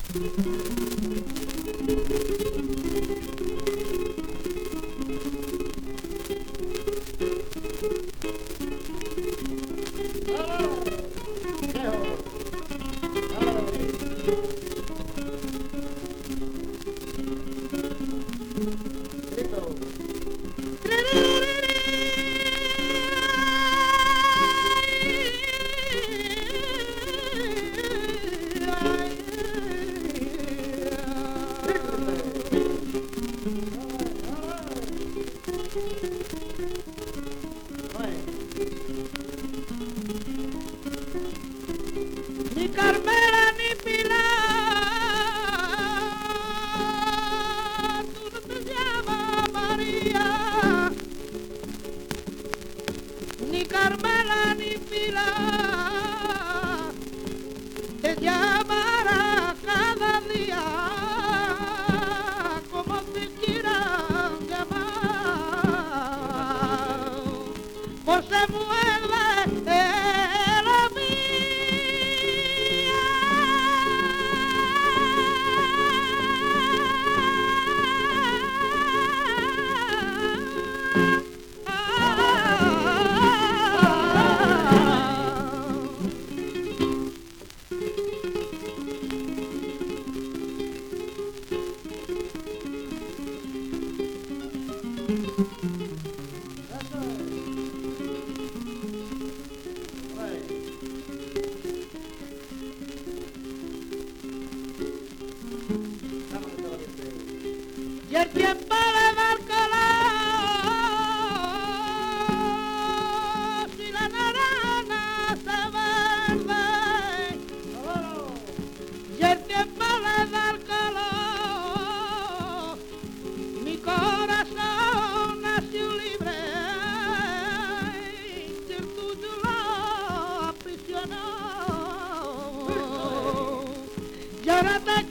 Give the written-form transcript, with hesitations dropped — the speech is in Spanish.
Ni Carmela ni Pilar, tú no te llamas María. Ni Carmela ni Pilar, te llamará cada día como te quieran llamar. Pues se mueve la mía. Y el tiempo le da el color, si la naranja se verde. Y el tiempo le da el color, mi corazón nació libre, y el tuyo lo aprisionó. Y ahora te